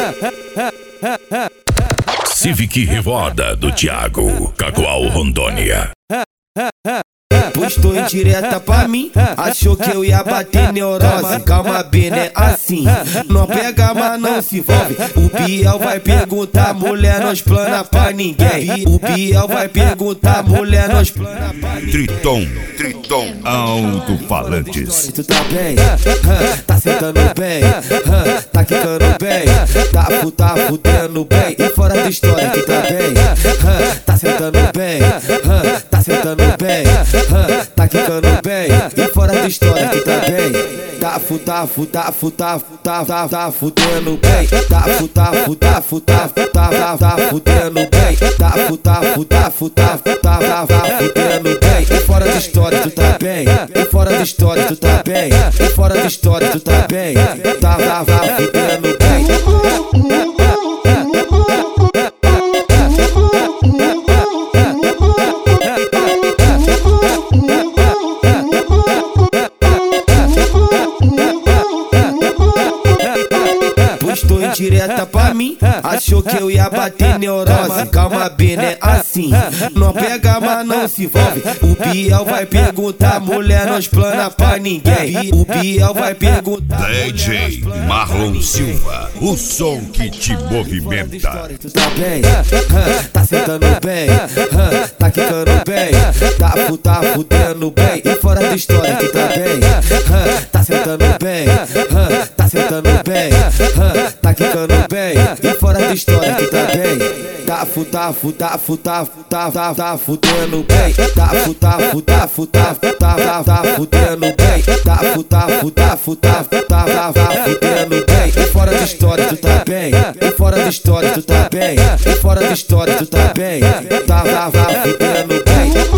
Civic Revoada do Thiago, Cacoal, Rondônia. Postou em direta pra mim, achou que eu ia bater neurose. Calma bem, né? Assim, não pega, mas não se envolve. O Biel vai perguntar, mulher, nós plana pra ninguém. O Biel vai perguntar, mulher, nós plana pra ninguém. Triton, alto-falantes. Tu tá bem? Tá sentando bem? Tá quicando bem? Tá fudendo bem? E fora da história, tu tá bem? Tá sentando bem? Tá sentando bem? Tá quicando bem? E fora da história, tu tá bem? Tá fudendo bem? Tá fudendo bem? Tá fudendo bem? E fora da história, tu tá bem? E fora da história, tu tá bem? E fora da história, tu tá bem? Tá fudendo bem? Postou em direta pra mim, achou que eu ia bater neurose. Calma bem, né? Assim, não pega, mas não se envolve. O Biel vai perguntar, mulher, nós plana pra ninguém. O Biel vai perguntar, DJ Marlon Silva, o som que te movimenta. tu tá bem? Tá sentando bem? Tá quicando bem? Tá fudendo bem? E fora da história, tu tá bem? Tá sentando bem? Tá sentando bem? Tá quicando bem? E fora da história, tu tá bem? Tá fudendo bem? Tá fudendo bem? Tá fudendo bem? E fora da história, tu tá bem? E fora da história, tu tá bem? E fora da história, tu tá bem? Tá fudendo bem?